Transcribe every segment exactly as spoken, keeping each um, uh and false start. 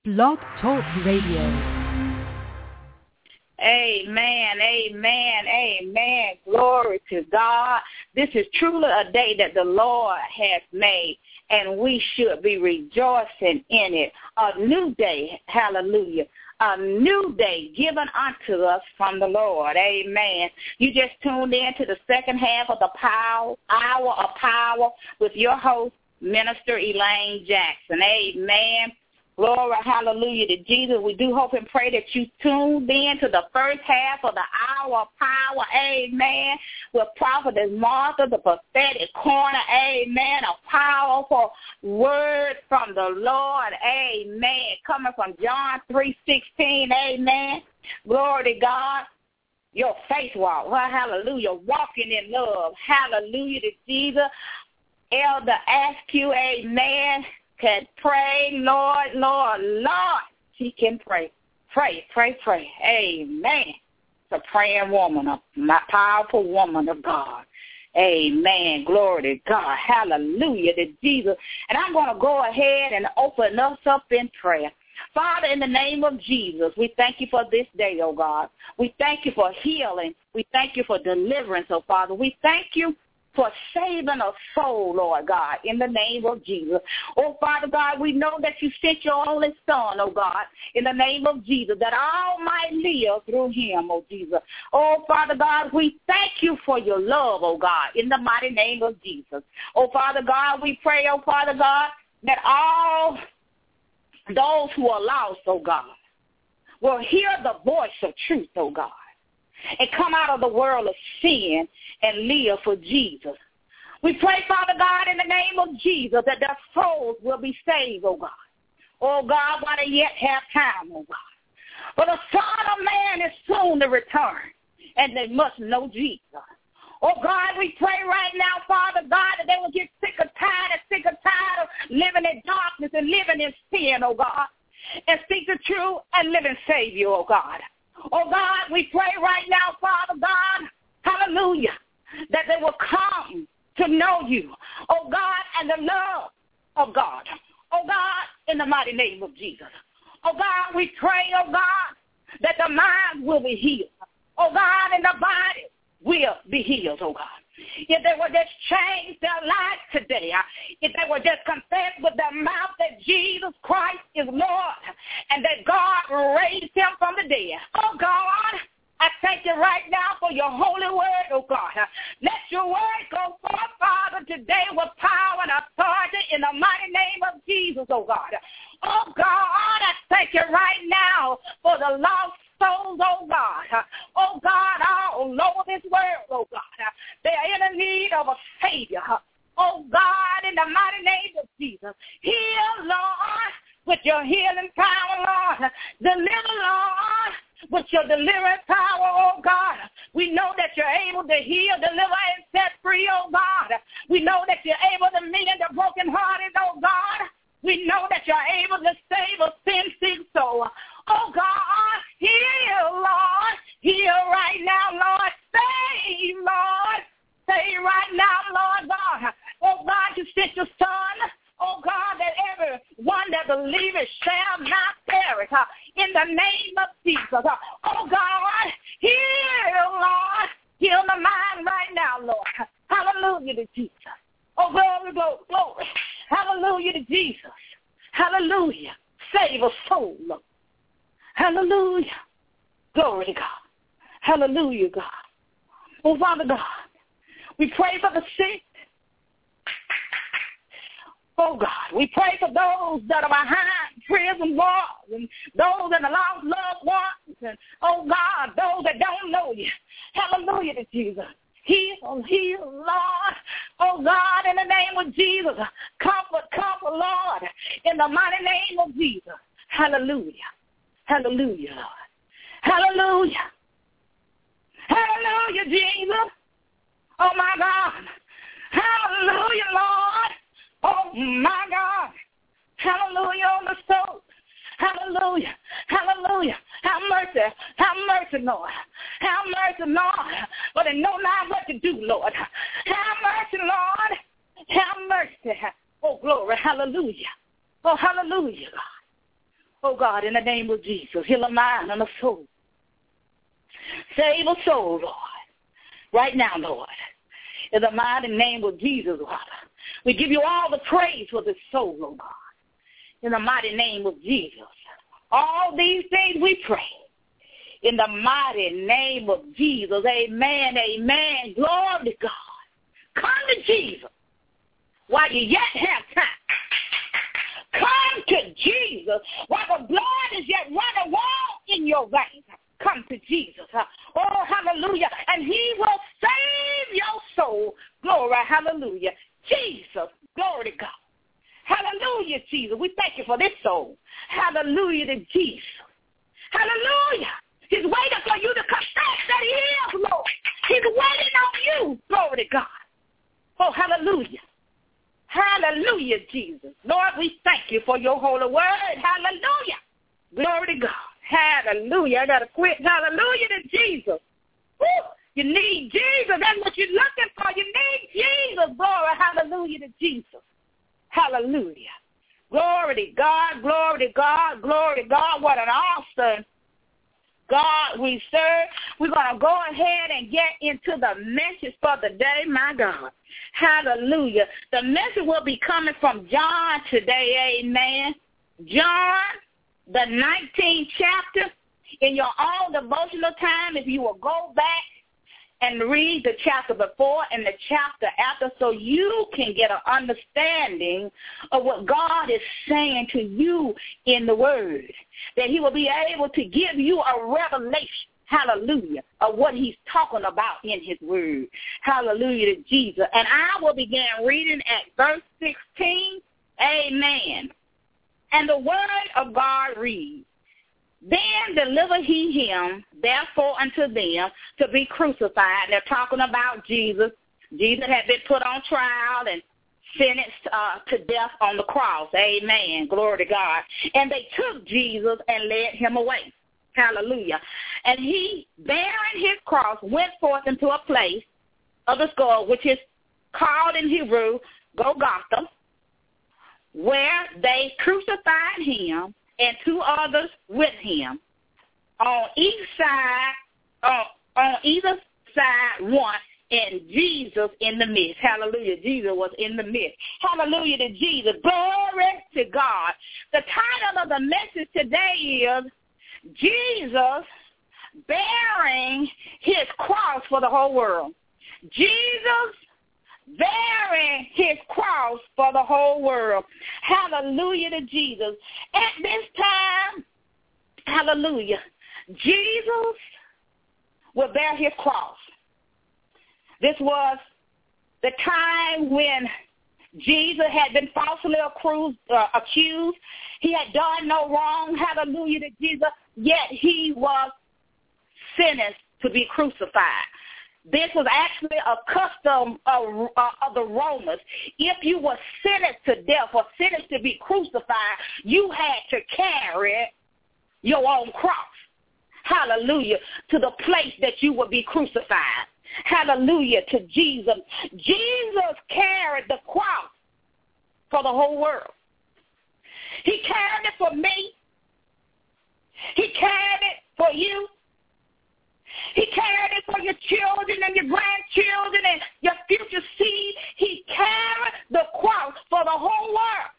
Blog Talk Radio. Amen, amen, amen. Glory to God. This is truly a day that the Lord has made, and we should be rejoicing in it. A new day, hallelujah. A new day given unto us from the Lord. Amen. You just tuned in to the second half of the power, hour of power with your host, Minister Elaine Jackson. Amen. Glory, hallelujah to Jesus. We do hope and pray that you tuned in to the first half of the hour of power, amen, with Prophetess Martha, the prophetic corner, amen, a powerful word from the Lord, amen, coming from John three sixteen, amen. Glory to God. Your faith walk, well, hallelujah, walking in love, hallelujah to Jesus. Elder Askew, amen, can pray, Lord, Lord, Lord. She can pray. Pray, pray, pray. Amen. It's a praying woman, a powerful woman of God. Amen. Glory to God. Hallelujah to Jesus. And I'm going to go ahead and open us up in prayer. Father, in the name of Jesus, we thank you for this day, oh God. We thank you for healing. We thank you for deliverance, oh Father. We thank you for saving a soul, Lord God, in the name of Jesus. Oh, Father God, we know that you sent your only son, oh God, in the name of Jesus, that all might live through him, oh Jesus. Oh, Father God, we thank you for your love, oh God, in the mighty name of Jesus. Oh, Father God, we pray, oh, Father God, that all those who are lost, oh God, will hear the voice of truth, oh God, and come out of the world of sin and live for Jesus. We pray, Father God, in the name of Jesus, that their souls will be saved, oh God. Oh God, while they yet have time, oh God. For the Son of Man is soon to return, and they must know Jesus. Oh God, we pray right now, Father God, that they will get sick and tired and sick and tired of living in darkness and living in sin, oh God, and seek the true and living Savior, oh God. Oh, God, we pray right now, Father God, hallelujah, that they will come to know you, oh, God, and the love of God. Oh, God, in the mighty name of Jesus. Oh, God, we pray, oh, God, that the mind will be healed. Oh, God, and the body will be healed, oh, God. If they will just change their lives today, if they will just confess with their mouth that Jesus Christ is Lord and that God raised him from the dead. Oh, God, I thank you right now for your holy word, oh, God. Let your word go forth, Father, today with power and authority in the mighty name of Jesus, oh, God. Oh, God, I thank you right now for the lost souls, oh God, oh God, all over this world, oh God, they are in need of a Savior, oh God, in the mighty name of Jesus. Heal, Lord, with your healing power, Lord. Deliver, Lord, with your delivering power, oh God. We know that you're able to heal, deliver, and set free, oh God. We know that you're able to mend the brokenhearted, oh God. We know that you're able to save a sin-sick soul. Oh, God, heal, Lord. Heal right now, Lord. Save, Lord. Save right now, Lord God. Oh, God, you sent your son. Oh, God, that everyone that believes shall not perish. Uh, in the name of Jesus. Uh, oh, God, heal, Lord. Heal the mind right now, Lord. Hallelujah to Jesus. Oh, glory, glory, glory. Hallelujah to Jesus. Hallelujah. Save a soul, Lord. Hallelujah. Glory to God. Hallelujah, God. Oh, Father God, we pray for the sick. Oh, God, we pray for those that are behind prison walls and those that are lost loved ones. And, oh, God, those that don't know you. Hallelujah to Jesus. Heal, heal, Lord. Oh, God, in the name of Jesus. Comfort, comfort, Lord, in the mighty name of Jesus. Hallelujah. Hallelujah, Lord. Hallelujah. Hallelujah, Jesus. Oh, my God. Hallelujah, Lord. Oh, my God. Hallelujah on the soul. Hallelujah. Hallelujah. Have mercy. Have mercy, Lord. Have mercy, Lord. But they know not what to do, Lord. Have mercy, Lord. Have mercy. Oh, glory. Hallelujah. Oh, hallelujah, God. Oh, God, in the name of Jesus, heal a mind and a soul. Save a soul, Lord, right now, Lord. In the mighty name of Jesus, Lord. We give you all the praise for this soul, oh God. In the mighty name of Jesus. All these things we pray. In the mighty name of Jesus. Amen, amen. Glory to God. Come to Jesus while you yet have time. Come to Jesus while the blood is yet running warm in your veins. Come to Jesus. Oh, hallelujah. And he will save your soul. Glory, hallelujah. Jesus, glory to God. Hallelujah, Jesus. We thank you for this soul. Hallelujah to Jesus. Hallelujah. He's waiting for you to confess that he is, Lord. He's waiting on you. Glory to God. Oh, hallelujah. Hallelujah, Jesus. Lord, we thank you for your holy word. Hallelujah. Glory to God. Hallelujah. I got to quit. Hallelujah to Jesus. Woo. You need Jesus. That's what you're looking for. You need Jesus. Glory. Hallelujah to Jesus. Hallelujah. Glory to God. Glory to God. Glory to God. What an awesome God we serve. We're going to go ahead and get into the message for the day, my God. Hallelujah. The message will be coming from John today, amen. John, the nineteenth chapter. In your own devotional time, if you will go back and read the chapter before and the chapter after so you can get an understanding of what God is saying to you in the Word, that he will be able to give you a revelation, hallelujah, of what he's talking about in his Word. Hallelujah to Jesus. And I will begin reading at verse sixteen, amen. And the Word of God reads, Then delivered he him, therefore, unto them to be crucified. They're talking about Jesus. Jesus had been put on trial and sentenced uh, to death on the cross. Amen. Glory to God. And they took Jesus and led him away. Hallelujah. And he, bearing his cross, went forth into a place of the skull, which is called in Hebrew Golgotha, where they crucified him and two others with him, on each side, uh, on either side one, and Jesus in the midst. Hallelujah. Jesus was in the midst. Hallelujah to Jesus. Glory to God. The title of the message today is Jesus bearing his cross for the whole world. Jesus bearing his cross for the whole world. Hallelujah to Jesus. At this time, hallelujah, Jesus will bear his cross. This was the time when Jesus had been falsely accused. Uh, accused. He had done no wrong, hallelujah to Jesus, yet he was sentenced to be crucified. This was actually a custom of, uh, of the Romans. If you were sentenced to death or sentenced to be crucified, you had to carry your own cross. Hallelujah. To the place that you would be crucified. Hallelujah to Jesus. Jesus carried the cross for the whole world. He carried it for me. He carried it for you. He carried it for your children and your grandchildren and your future seed. He carried the cross for the whole world.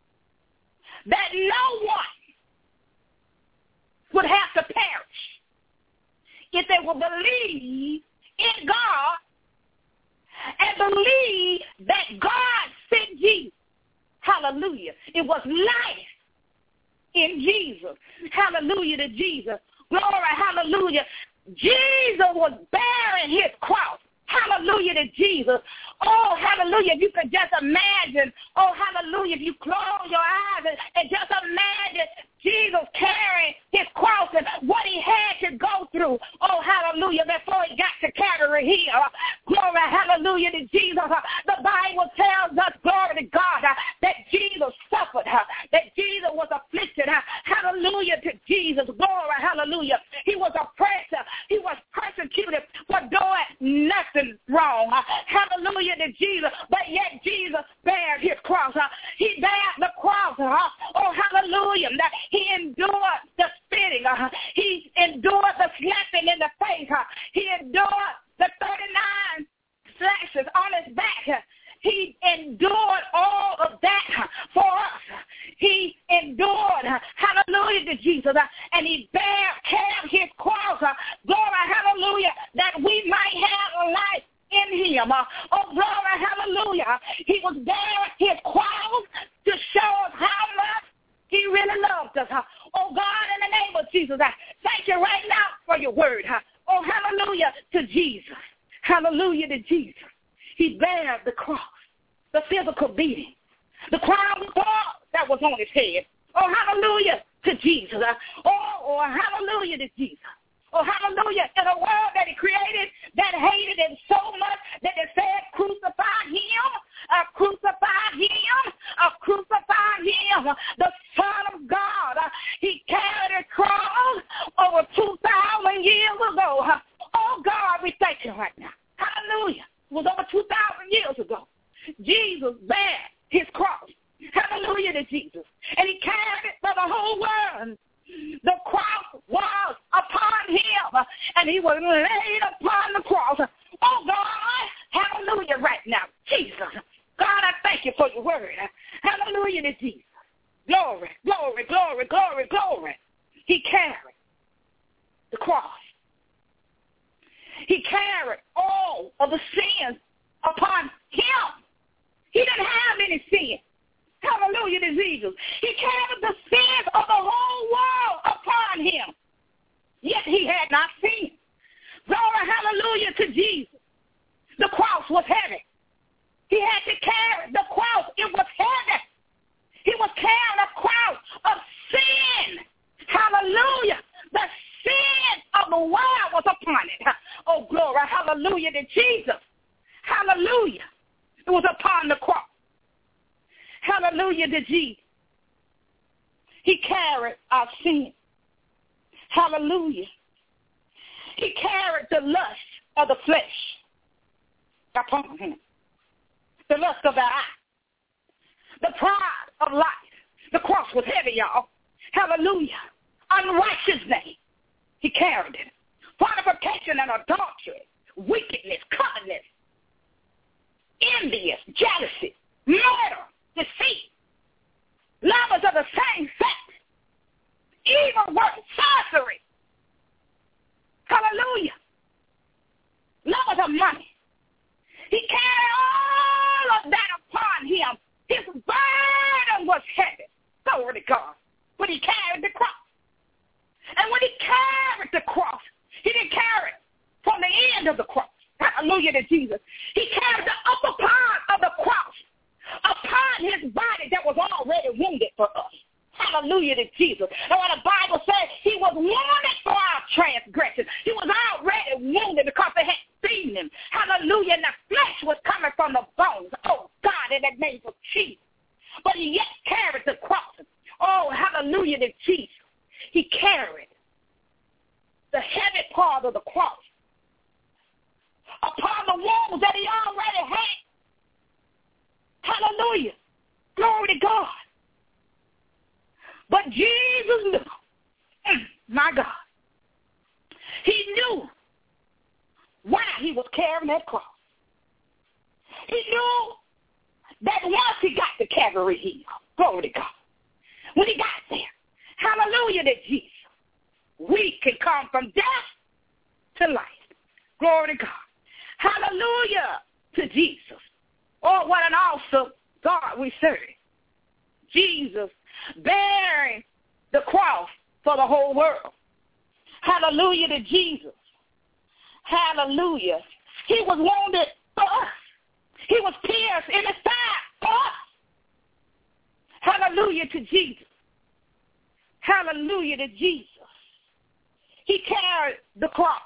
That no one would have to perish if they will believe in God and believe that God sent Jesus. Hallelujah. It was life in Jesus. Hallelujah to Jesus. Glory, hallelujah. Jesus was bearing his cross. Hallelujah to Jesus. Oh, hallelujah. If you could just imagine, oh, hallelujah, if you close your eyes and, and just imagine Jesus carrying his cross and what he had to go through. Oh, hallelujah, before he got to Calvary here. Glory, hallelujah to Jesus. The Bible tells us, glory to God, that Jesus suffered, that Jesus was afflicted. Hallelujah to Jesus. Glory, hallelujah. He was oppressed. He was persecuted for doing nothing wrong. Hallelujah to Jesus. But yet Jesus bared his cross. He bared the cross. Oh, hallelujah. He endured hallelujah to Jesus, uh, and he bare carried his cross, uh, glory, hallelujah, that we might have life in him. Uh, oh, glory, hallelujah. He was bearing his cross to show us how much he really loved us. Uh, oh, God, in the name of Jesus, uh, thank you right now for your word. Uh, oh, hallelujah to Jesus. Hallelujah to Jesus. He bare the cross, the physical beating, the crown of thorns that was on his head. Oh, hallelujah to Jesus. Uh, oh, oh, hallelujah to Jesus. Oh, hallelujah. In a world that he created that hated him so much that they said, crucify him, uh, crucify him, uh, crucify him, the Son of God. Uh, he carried a cross over two thousand years ago. Uh, oh, God, we thank you right now. Hallelujah. It was over two thousand years ago. Jesus bare his cross. Hallelujah to Jesus. And he carried it for the whole world. The cross was upon him, and he was laid upon the cross. Oh, God, hallelujah right now. Jesus, God, I thank you for your word. Hallelujah to Jesus. Glory, glory, glory, glory, glory. He carried the cross. He carried all of the sins upon him. He didn't have any sin. Hallelujah to Jesus. He carried the sins of the whole world upon him. Yet he had not sinned. Glory, hallelujah to Jesus. The cross was heavy. He had to carry the cross. It was heavy. He was carrying a cross of sin. Hallelujah. The sin of the world was upon it. Oh, glory, hallelujah to Jesus. Hallelujah. It was upon the cross. Hallelujah to Jesus. He carried our sin. Hallelujah. He carried the lust of the flesh upon him. The lust of the eye. The pride of life. The cross was heavy, y'all. Hallelujah. Unrighteousness. He carried it. Fornication and adultery. Wickedness, covetousness. Envious, jealousy, murder, deceit, lovers of the same sex, evil work, sorcery. Hallelujah. Lovers of money. He carried all of that upon him. His burden was heavy. Glory to God. But he carried the cross. And when he carried the cross, he didn't carry it from the end of the cross. Hallelujah to Jesus. He carried the upper part of the cross upon his body that was already wounded for us. Hallelujah to Jesus. And when the Bible says he was wounded for our transgressions, he was already wounded because they had seen him. Hallelujah. And the flesh was coming from the bones. Oh, God, in the name of Jesus. But he yet carried the cross. Oh, hallelujah to Jesus. He carried the heavy part of the cross upon the wounds that he already had. Hallelujah. Glory to God. But Jesus knew, my God, he knew why he was carrying that cross. He knew that once he got to Calvary Hill, glory to God, when he got there, hallelujah to Jesus, we can come from death to life. Glory to God. Hallelujah to Jesus. Oh, what an awesome God we serve. Jesus bearing the cross for the whole world. Hallelujah to Jesus. Hallelujah. He was wounded for us. He was pierced in the side for us. Hallelujah to Jesus. Hallelujah to Jesus. He carried the cross.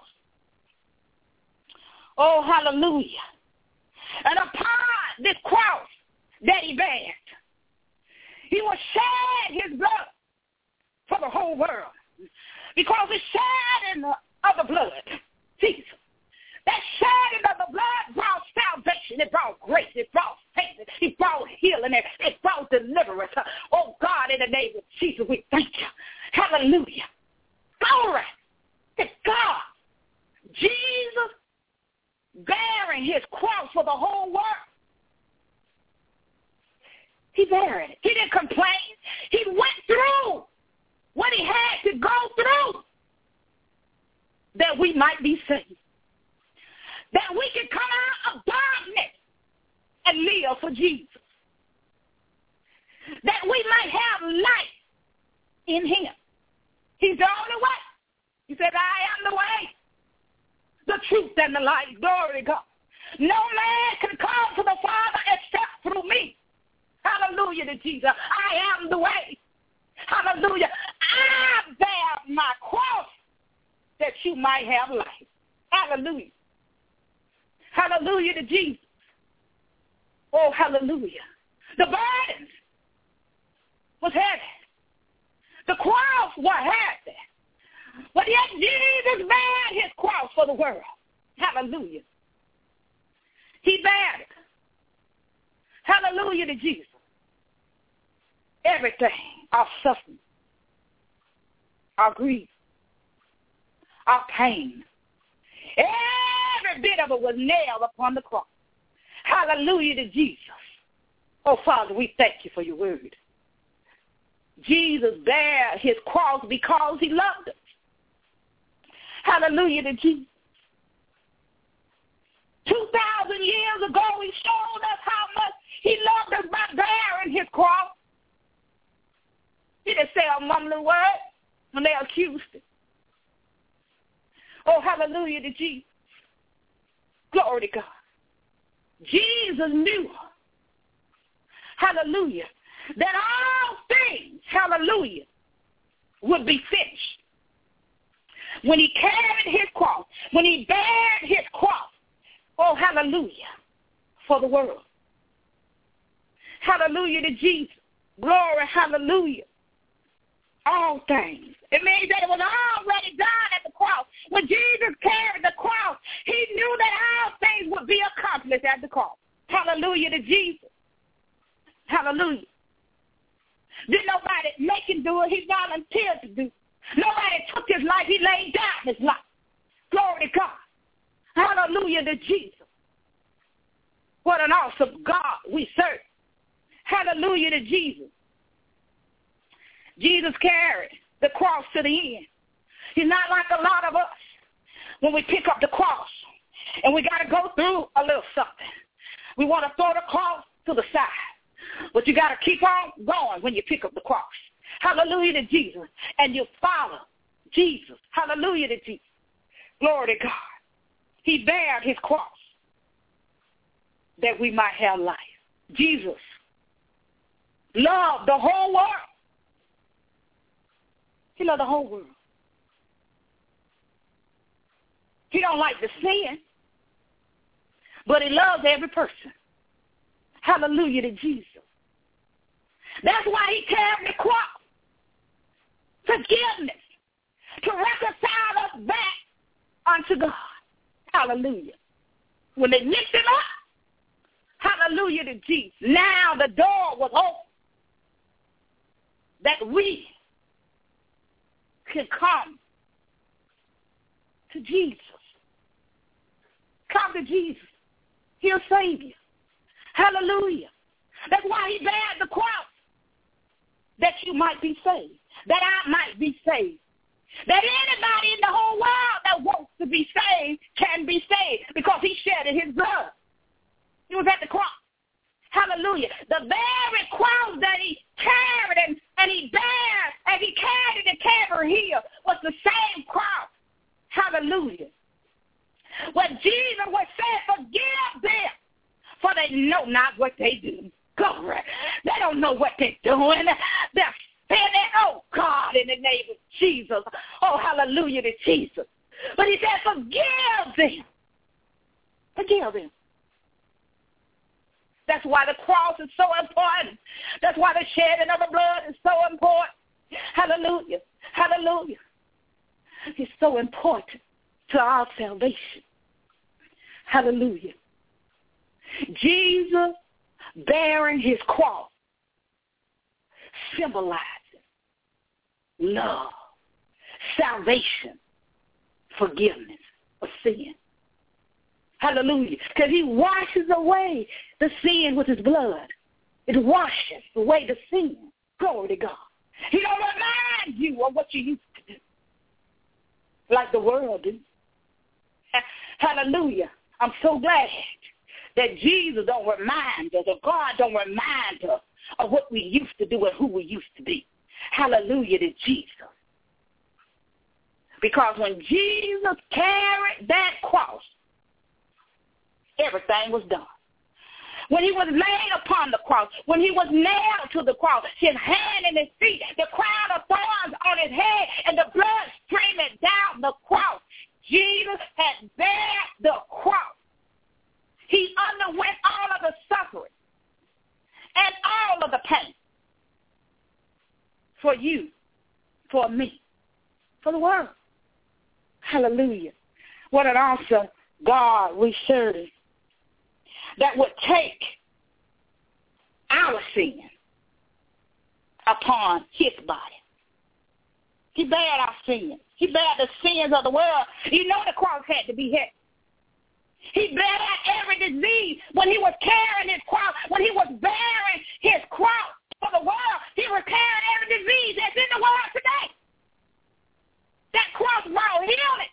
Oh, hallelujah. And upon this cross that he bare, he will shed his blood for the whole world. Because the shedding of the blood, Jesus, that shedding of the blood brought salvation. It brought grace. It brought faith. It brought healing. It, it brought deliverance. Oh, God, in the name of Jesus, we thank you. Hallelujah. Glory to God. Jesus bearing his cross for the whole world. He buried it. He didn't complain. He went through we might be saved. That we can come out of darkness and live for Jesus. That we might have life in him. He's the only way. He said, I am the way, the truth, and the life. Glory to God. No man can come to the Father except through me. Hallelujah to Jesus. I am the way. Hallelujah. I bear my cross that you might have life. Hallelujah. Hallelujah to Jesus. Oh, hallelujah. The burdens was heavy. The cross was heavy. But yet Jesus bare his cross for the world. Hallelujah. He bare it. Hallelujah to Jesus. Everything, our suffering, our grief, our pain, every bit of it was nailed upon the cross. Hallelujah to Jesus. Oh, Father, we thank you for your word. Jesus bare his cross because he loved us. Hallelujah to Jesus. Two thousand years ago, he showed us how much he loved us by bearing his cross. He didn't say a mumbling word when they accused him. Oh, hallelujah to Jesus. Glory to God. Jesus knew, hallelujah, that all things, hallelujah, would be finished. When he carried his cross, when he bared his cross, oh, hallelujah, for the world. Hallelujah to Jesus. Glory, hallelujah. All things. It means that it was already done at the cross. When Jesus carried the cross, he knew that all things would be accomplished at the cross. Hallelujah to Jesus. Hallelujah. Didn't nobody make him do it. He volunteered to do it. Nobody took his life. He laid down his life. Glory to God. Hallelujah to Jesus. What an awesome God we serve. Hallelujah to Jesus. Jesus carried the cross to the end. He's not like a lot of us when we pick up the cross and we got to go through a little something. We want to throw the cross to the side, but you got to keep on going when you pick up the cross. Hallelujah to Jesus. And you follow Jesus. Hallelujah to Jesus. Glory to God. He bared his cross that we might have life. Jesus loved the whole world. He loved the whole world. He don't like the sin, but he loves every person. Hallelujah to Jesus. That's why he carried the cross. Forgiveness. To reconcile us back unto God. Hallelujah. When they lifted him up, hallelujah to Jesus. Now the door was open that we can come to Jesus. Come to Jesus. He'll save you. Hallelujah. That's why he bared the cross, that you might be saved, that I might be saved, that anybody in the whole world that wants to be saved can be saved because he shedded his blood. He was at the cross. Hallelujah. The very cross that he carried and, and he bared and he carried and carried here was the same cross. Hallelujah. When Jesus was saying, forgive them, for they know not what they do. Glory. They don't know what they're doing. They're sinning. Oh, God, in the name of Jesus. Oh, hallelujah to Jesus. But he said, forgive them. Forgive them. That's why the cross is so important. That's why the shedding of the blood is so important. Hallelujah. Hallelujah. It's so important to our salvation. Hallelujah. Jesus bearing his cross symbolizes love, salvation, forgiveness of sin. Hallelujah. Because he washes away the sin with his blood. It washes away the sin. Glory to God. He don't remind you of what you used to do, like the world do. Hallelujah. I'm so glad that Jesus don't remind us, or God don't remind us of what we used to do and who we used to be. Hallelujah to Jesus. Because when Jesus carried that cross, everything was done. When he was laid upon the cross, when he was nailed to the cross, his hand and his feet, the crown of thorns on his head, and the blood streaming down the cross, Jesus had bared the cross. He underwent all of the suffering and all of the pain for you, for me, for the world. Hallelujah. What an awesome God we serve, that would take our sin upon his body. He bared our sins. He bared the sins of the world. You know the cross had to be heavy. He bared every disease when he was carrying his cross, when he was bearing his cross for the world. He was carrying every disease that's in the world today. That cross brought healing.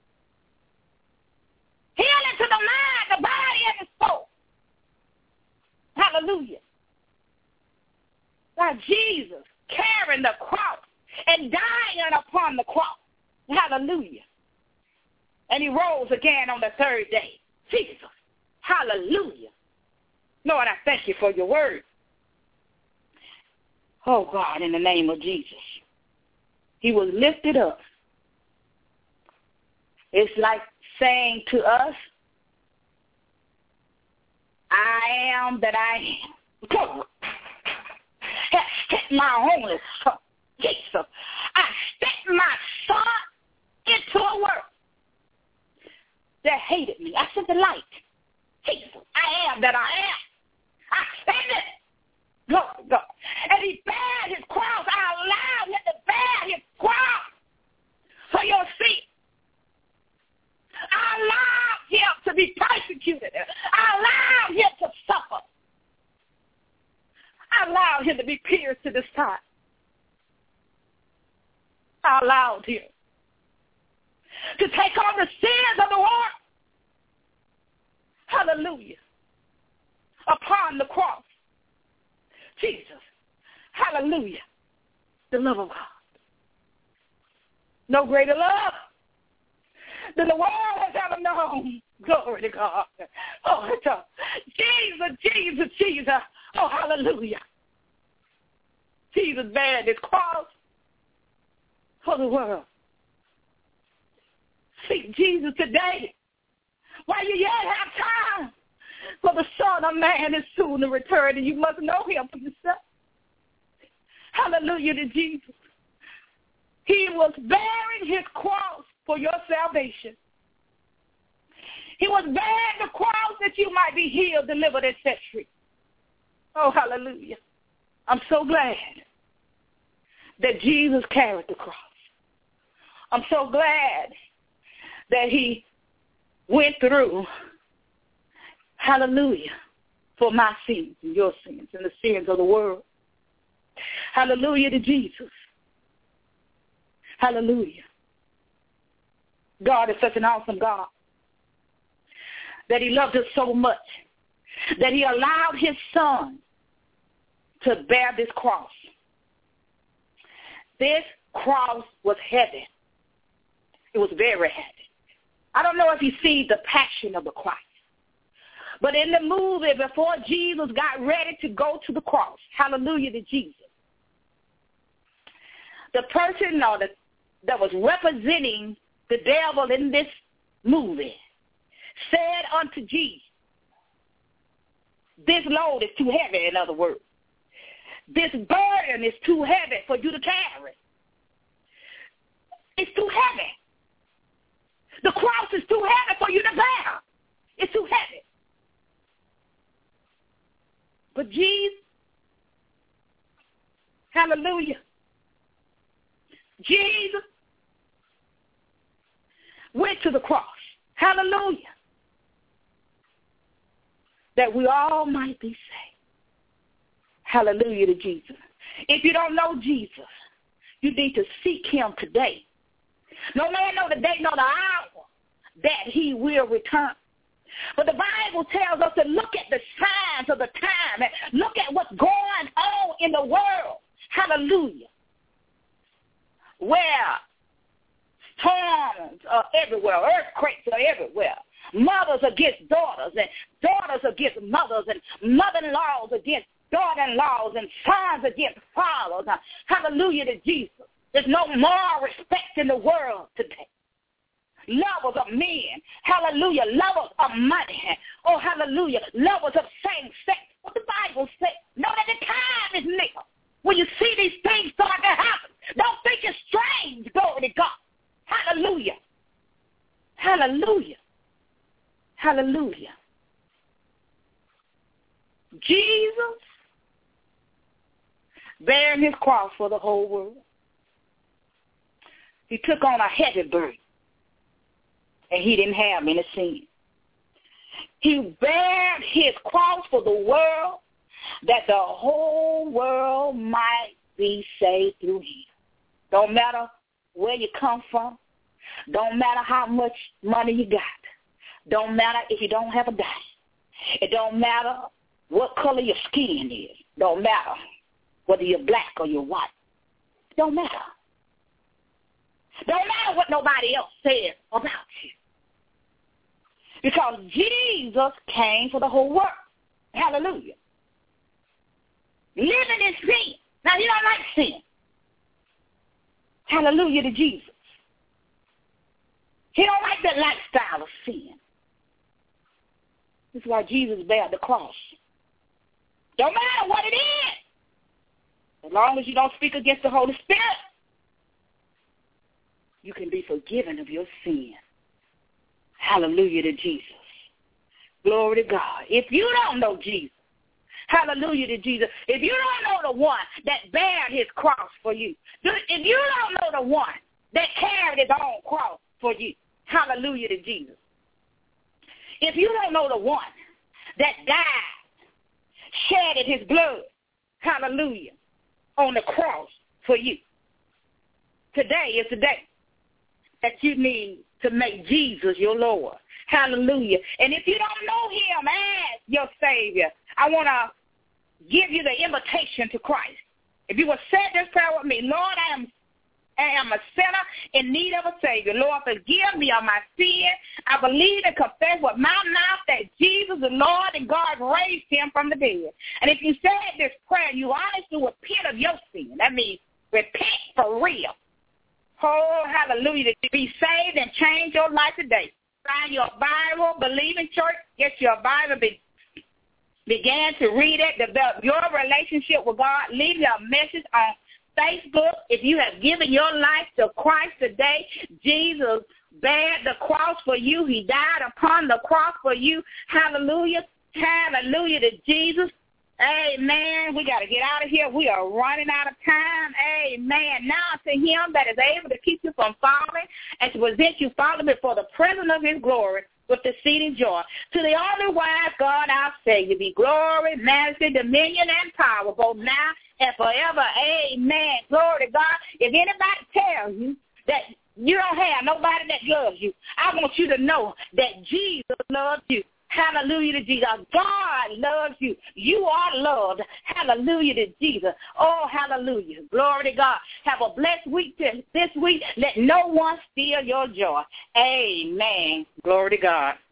Healing to the mind, the body, and the soul. Hallelujah. By Jesus carrying the cross and dying upon the cross. Hallelujah. And he rose again on the third day. Jesus. Hallelujah. Lord, I thank you for your word. Oh, God, in the name of Jesus. He was lifted up. It's like saying to us, I am that I am. God has set my only son, Jesus. I set my son into a world that hated me. I sent the light. Jesus, I am that I am. I sent it. Lord God. And he bared his cross. I allowed him to bear his cross for your feet. I allowed him to be persecuted. I allowed him to suffer. I allowed him to be pierced to the side. I allowed him to take on the sins of the world. Hallelujah. Upon the cross. Jesus. Hallelujah. The love of God. No greater love than the world has ever known. Glory to God. Oh, it's a, Jesus, Jesus, Jesus. Oh, hallelujah. Jesus bared his cross for the world. Seek Jesus today while you yet have time, for the Son of Man is soon to return, and you must know him for yourself. Hallelujah to Jesus. He was bearing his cross for your salvation. He was bearing the cross that you might be healed, delivered, and set free. Oh, hallelujah. I'm so glad that Jesus carried the cross. I'm so glad that he went through, hallelujah, for my sins and your sins and the sins of the world. Hallelujah to Jesus. Hallelujah. God is such an awesome God that he loved us so much that he allowed his son to bear this cross. This cross was heavy. It was very heavy. I don't know if you see the passion of the Christ. But in the movie, before Jesus got ready to go to the cross, hallelujah to Jesus, the person or the, that was representing the devil in this movie said unto Jesus, this load is too heavy, in other words. This burden is too heavy for you to carry. It's too heavy. The cross is too heavy for you to bear. It's too heavy. But Jesus, hallelujah, Jesus went to the cross, hallelujah, that we all might be saved. Hallelujah to Jesus. If you don't know Jesus, you need to seek him today. No man know the day nor the hour that he will return. But the Bible tells us to look at the signs of the time and look at what's going on in the world. Hallelujah. Where storms are everywhere, earthquakes are everywhere. Mothers against daughters, and daughters against mothers, and mother-in-laws against daughter-in-laws, and sons against fathers. Hallelujah to Jesus. There's no more respect in the world today. Lovers of men, hallelujah, lovers of money, oh, hallelujah, lovers of same sex. What the Bible says, know that the time is near. When you see these things start to happen, don't think it's strange, glory to God. Hallelujah, hallelujah, hallelujah. Jesus bearing his cross for the whole world. He took on a heavy burden. And he didn't have any sin. He bared his cross for the world that the whole world might be saved through him. Don't matter where you come from. Don't matter how much money you got. Don't matter if you don't have a dime. It don't matter what color your skin is. Don't matter whether you're black or you're white. Don't matter. Don't matter what nobody else says about you. Because Jesus came for the whole world. Hallelujah. Living in sin. Now, you don't like sin. Hallelujah to Jesus. He don't like that lifestyle of sin. This is why Jesus bared the cross. Don't matter what it is. As long as you don't speak against the Holy Spirit, you can be forgiven of your sin. Hallelujah to Jesus. Glory to God. If you don't know Jesus, hallelujah to Jesus. If you don't know the one that bared his cross for you, if you don't know the one that carried his own cross for you, hallelujah to Jesus. If you don't know the one that died, shedded his blood, hallelujah, on the cross for you, today is the day that you need to make Jesus your Lord. Hallelujah. And if you don't know him as your Savior, I want to give you the invitation to Christ. If you will say this prayer with me, Lord, I am I am a sinner in need of a Savior. Lord, forgive me of my sin. I believe and confess with my mouth that Jesus is Lord and God raised him from the dead. And if you said this prayer, you honestly repent of your sin. That means repent for real. Oh, hallelujah, to be saved and change your life today. Find your Bible, believe in church, get your Bible, be, begin to read it, develop your relationship with God, leave your message on Facebook. If you have given your life to Christ today, Jesus bared the cross for you. He died upon the cross for you. Hallelujah. Hallelujah to Jesus. Amen. We got to get out of here. We are running out of time. Amen. Now to him that is able to keep you from falling and to present you falling before the presence of his glory with exceeding joy. To the only wise God, our Savior, be glory, majesty, dominion, and power, both now and forever. Amen. Glory to God. If anybody tells you that you don't have nobody that loves you, I want you to know that Jesus loves you. Hallelujah to Jesus. God loves you. You are loved. Hallelujah to Jesus. Oh, hallelujah. Glory to God. Have a blessed week this week. Let no one steal your joy. Amen. Glory to God.